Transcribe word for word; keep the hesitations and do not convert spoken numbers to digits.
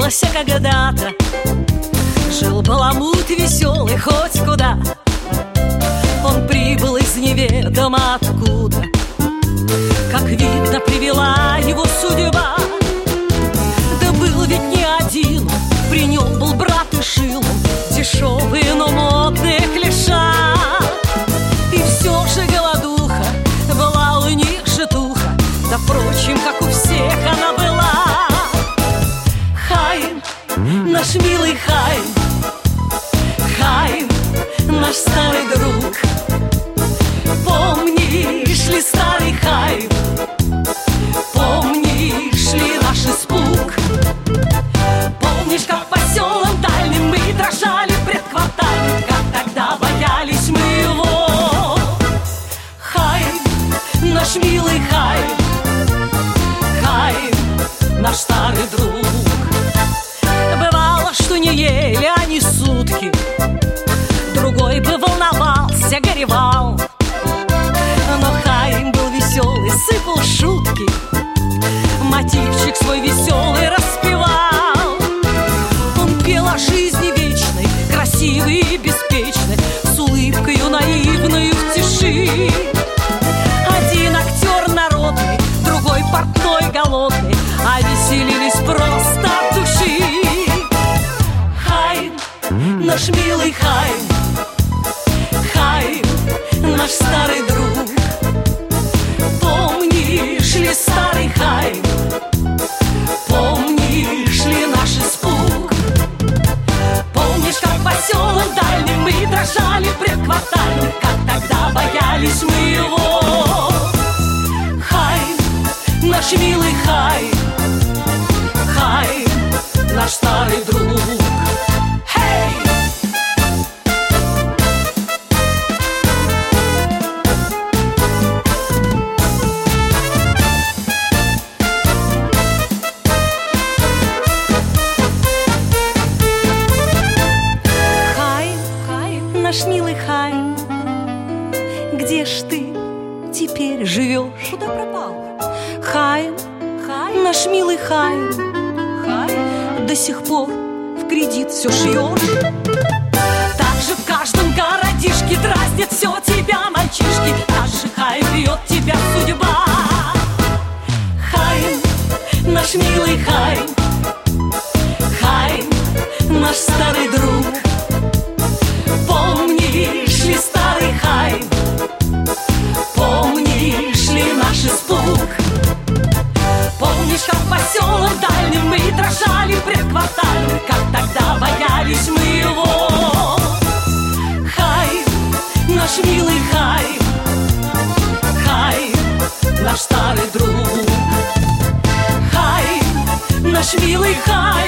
помнилось когда-то, жил баламут веселый хоть куда. Он прибыл из неведомо откуда, как видно, привела его судьба. Да был ведь не один он, при нем был брат и шил он дешевые, но модные клиша. И все же голодуха была у них житуха, да, впрочем, как у всех она была. Хаим, наш милый Хаим, Хаим, наш старый друг. Помнишь ли, старый Хаим, помнишь ли наш испуг? Помнишь, как по селам дальним мы дрожали предквартальным, как тогда боялись мы его? Хаим, наш милый Хаим, Хаим, наш старый друг. Бывало, что не ели они сутки, другой бы волновался, горевал. Но Хаим был веселый, сыпал шутки, мотивчик свой веселый распевал. Он пел о жизни вечной, красивой и беспечной, с улыбкою наивною в тиши. Один актер народный, другой портной голодный, а веселились просто от души. Хаим, наш милый Хаим, Хаим, наш старый друг. Помнишь ли, старый Хаим, помнишь ли наш испуг? Помнишь, как по селам дальним мы дрожали предквартальным, как тогда боялись мы его? Хаим, наш милый Хаим, Хаим, наш старый друг. Hey! Наш милый Хаим, где ж ты теперь живешь? Куда пропал? Хаим, Хаим, наш милый Хаим, Хаим, до сих пор в кредит все шьешь? Так же в каждом городишке дразнит все тебя мальчишки, так же Хаим бьет тебя судьба. Хаим, наш милый Хаим, Хаим, наш старый друг. Помнишь ли, старый Хаим, помнишь ли наш испуг? Помнишь, как по селам дальним мы дрожали предквартальным, как тогда боялись мы его? Хаим, наш милый Хаим, Хаим, наш старый друг. Хаим, наш милый Хаим.